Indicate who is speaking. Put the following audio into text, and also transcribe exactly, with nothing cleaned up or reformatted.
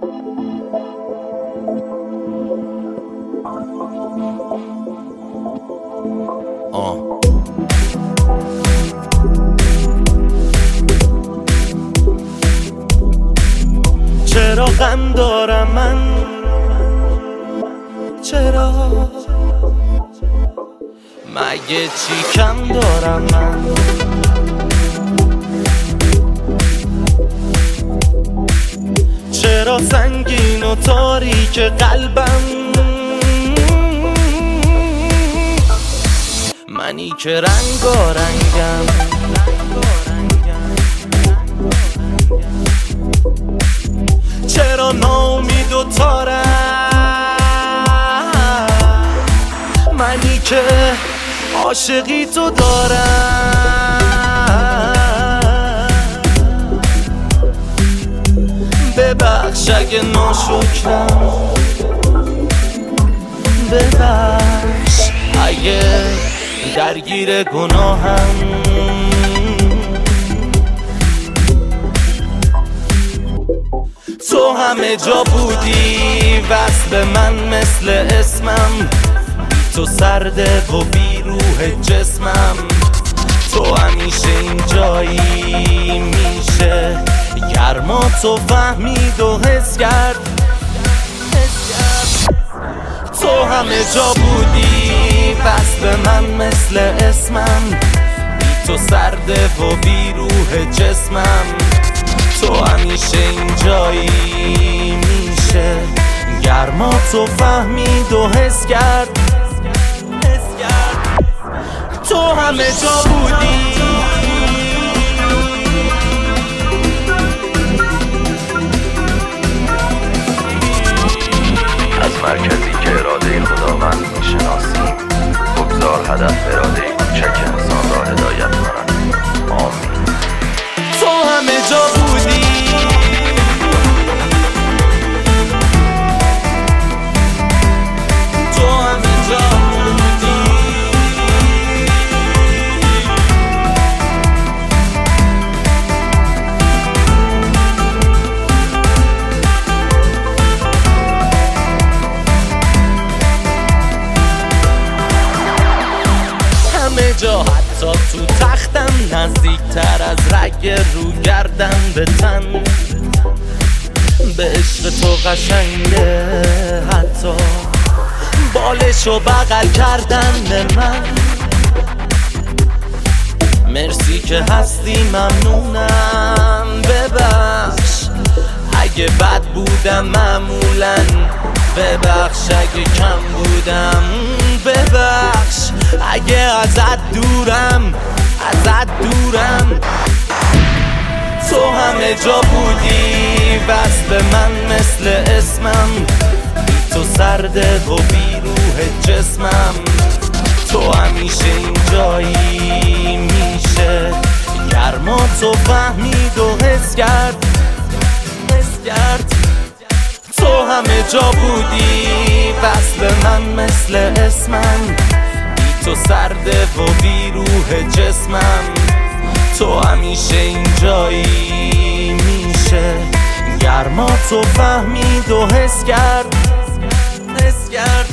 Speaker 1: آه. چرا غم دارم من، چرا مگه چی کم دارم من؟ چرا سنگین و تاریک قلبم، منی که رنگارنگم. چرا ناامید و تارم، منی که عاشقی تو دارم. ببخش اگه ناشکرم، ببخش اگه درگیر گناهم. تو همه جا بودی وصل من مثل اسمم، تو سرده و بی روح جسمم. تو همیشه اینجایی، میشه گرما تو فهمید و حس کرد. تو همه جا بودی وصل من مثل اسمم، بی تو سرده و بی روح جسمم. تو همیشه اینجایی، میشه گرما تو فهمید و حس کرد. تو همه جا بودی.
Speaker 2: از مرکزی که اراده خداوند میشناسیم، بگذار هدف اراده کوچک انسان را هدایت کند. آمین.
Speaker 1: تو همه جا بودی. تو همه جا بودی. همه جا، حتی تو تختم، نزدیکتر از رگ رو گردن به تن. به عشق تو قشنگه حتی بالشو بغل کردن به من. مرسی که هستی، ممنونم. ببخش اگه بد بودم معمولا، ببخش اگه کم بودم، ببخش اگه ازت دورم، ازت دورم. تو همه جا بودی وصل من مثل اسمم، بی تو سرده و بی روح جسمم. تو همیشه اینجایی، میشه گرما تو فهمید و حس کرد. حس کرد. تو همه جا بودی وصل من مثل اسمم، بی تو سرده و بی روح جسمم. تو همیشه اینجایی، میشه گرما تو فهمید و حس کرد. حس کرد.